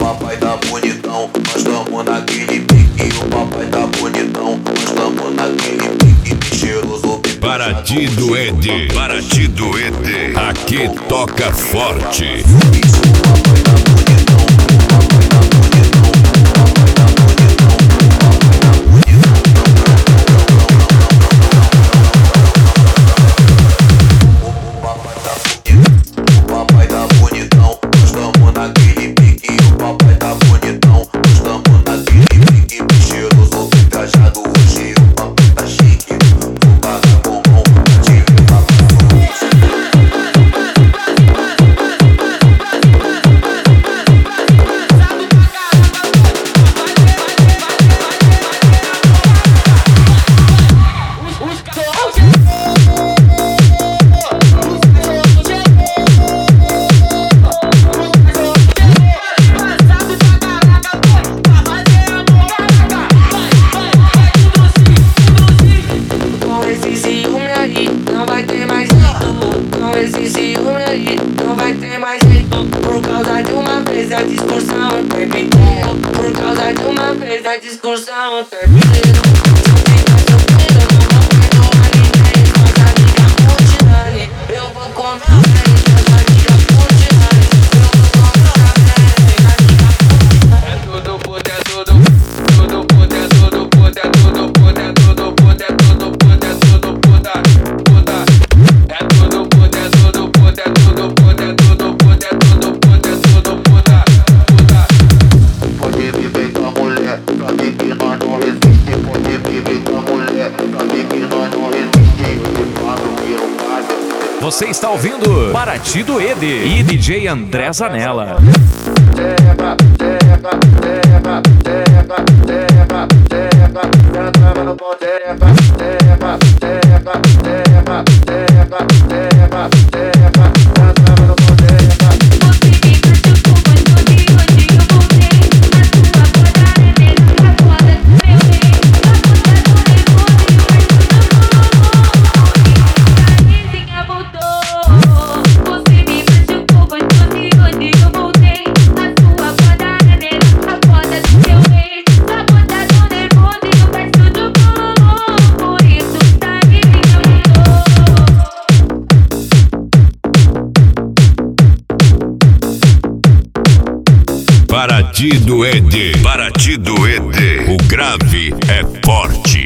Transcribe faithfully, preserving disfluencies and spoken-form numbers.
papai tá bonitão, nós tamo naquele pique. O papai tá bonitão, nós tamo naquele pique. Cheiroso, Paraty do Ed, Paraty do Ed, aqui toca forte. Não vai ter mais jeito. Por causa de uma vez a discussão terminou. Por causa de uma vez a discussão terminou. Eu vou comer é tudo puta, é tudo, tudo puta, é tudo puta, é tudo puta, é tudo puta, é tudo puta, é tudo puta, puta, é tudo puta, é tudo puta, é tudo puta, é tudo puta, é tudo puta, é tudo puta, puta. Pode viver com a mulher, pra mim que nós não resiste. Pode viver com a mulher, pra mim que nós não resiste. Você está ouvindo Paraty do Ed e D J André Zanella. Teba, teba, teba, teba, teba, teba, já trava no pau, teba, teba, teba, teba, teba, teba, teba, já trava no pau, teba. Você me machucou, mas hoje, hoje eu voltei. A sua foda é negra, a foda do meu rei. A foda do nervoso e o resto do mundo. A vizinha voltou. Você me machucou, mas hoje, hoje eu voltei. A sua foda é negra, a foda do meu rei. A foda do nervoso e o resto do mundo. Por isso a vizinha voltou. Paraty do Ed, Paraty do Ed, o grave é forte.